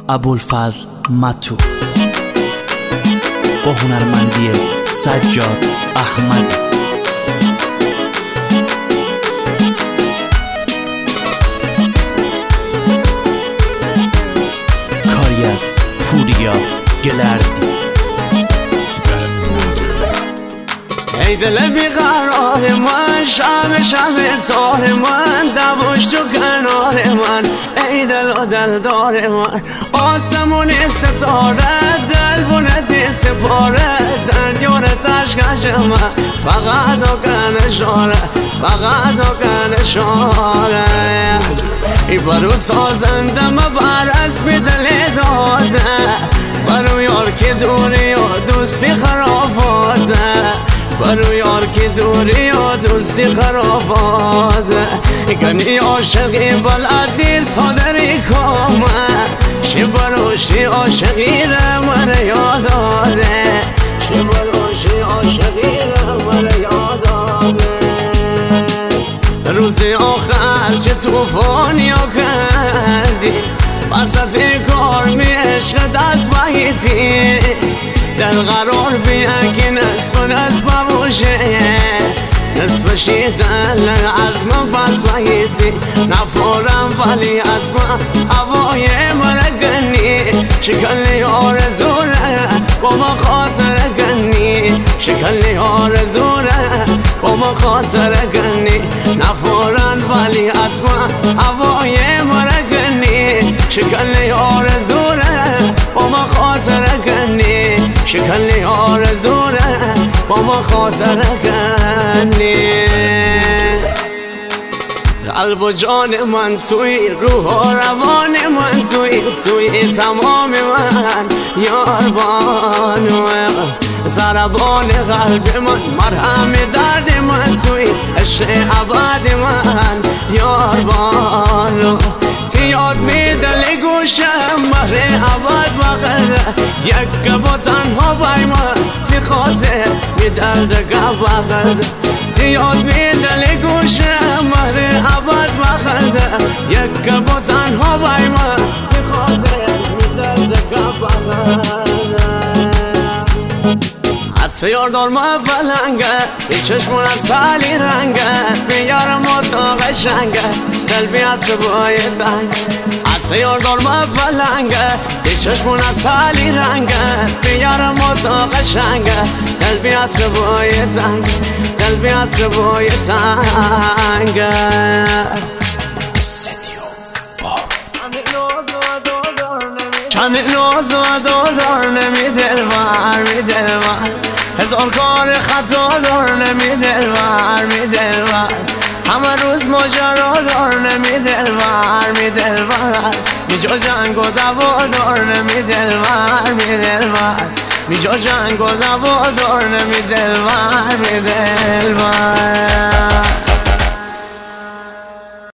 ابوالفضل متو با هنرمندی سجاد احمد. کاری از پوریا گلردی. ای دل بیقرار من، شب شب تار من، دواش تو کنار من، ای دل و دلدار من. آسمون ستاره دل بونه سپاره، دنیار تشکش من، فقط و کنشاره، فقت و کنشاره. ای برو تازنده مبرس بی دل داده، برو یار که دوری و دوستی خرافاته، برو یار که دوری و دوستی خرافاته. گنی عاشقی بلدیس ها داری کامه، شی بروشی عاشقی را من یاد آده، شی بروشی عاشقی را من یاد آده. روزی آخر چه توفانی ها کردی، وسط کار می عشق دست بایتی، دل قرار بیان که نصف باشه، نصفشی دل از من بس بایتی. نفورم ولی از من هوای مرگنی، شکلی آرزوره با ما خاطر گنی، شکلی آرزوره با ما خاطر گنی. نفورم ولی از من هوای مرگنی، شکلی آرزوره با ما خاطر گنی، شکلی آرزوره با ما خاطر گنی. قلب و جان من توی، روح و روان من توی تمام من یار بانو. ضربان قلب من مرهم درد من توی، عشق ابد من یار بانو. تیاد می دل گوشم مهر ابد بغرده، یک با تنها بای من تی خاطر می درد بغرده. تیاد می دل گوشم مهر ابد بغرده، یک با تنها بای من تی خاطر می درد بغرده. حدس یاردار ما بلنگه، ای چشمون از سالی رنگه، بیارم اتاق قشنگه، دل بیاد سبای دنگ. حدس یاردار ما بلنگه، ای چشمون از سالی رنگه، بیارم اتاق قشنگه، دل بیاد سبای دنگ، دل بیاد سبای دنگه. چند ناز و دار نمی دلبر می دلبر، هزار کار خطا دار نمی دلبر می دلبر، همه روز ماجرا دار نمی دلبر می دلبر، می جا جنگ و دوا دار نمی دلبر می دلبر، می جا جنگ و دوا دار نمی دلبر می دلبر.